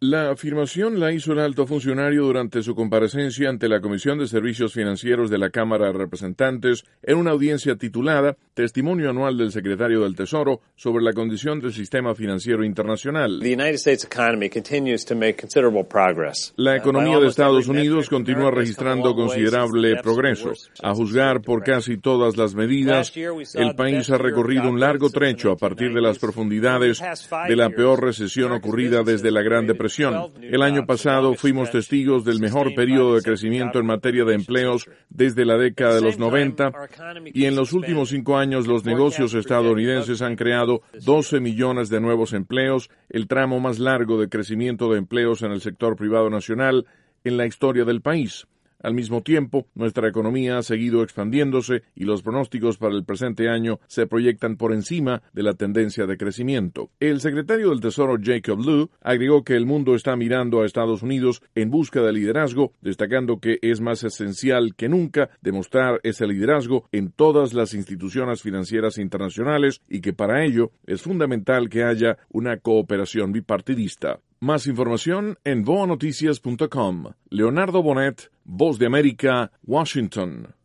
La afirmación la hizo el alto funcionario durante su comparecencia ante la Comisión de Servicios Financieros de la Cámara de Representantes en una audiencia titulada Testimonio anual del Secretario del Tesoro sobre la condición del sistema financiero internacional. La economía de Estados Unidos continúa registrando considerable progreso. A juzgar por casi todas las medidas, el país ha recorrido un largo trecho a partir de las profundidades de la peor recesión ocurrida desde la Gran Depresión. El año pasado fuimos testigos del mejor periodo de crecimiento en materia de empleos desde la década de los 90, y en los últimos 5 años los negocios estadounidenses han creado 12 millones de nuevos empleos, el tramo más largo de crecimiento de empleos en el sector privado nacional en la historia del país. Al mismo tiempo, nuestra economía ha seguido expandiéndose y los pronósticos para el presente año se proyectan por encima de la tendencia de crecimiento. El secretario del Tesoro Jacob Lew agregó que el mundo está mirando a Estados Unidos en busca de liderazgo, destacando que es más esencial que nunca demostrar ese liderazgo en todas las instituciones financieras internacionales y que para ello es fundamental que haya una cooperación bipartidista. Más información en voanoticias.com. Leonardo Bonet, Voz de América, Washington.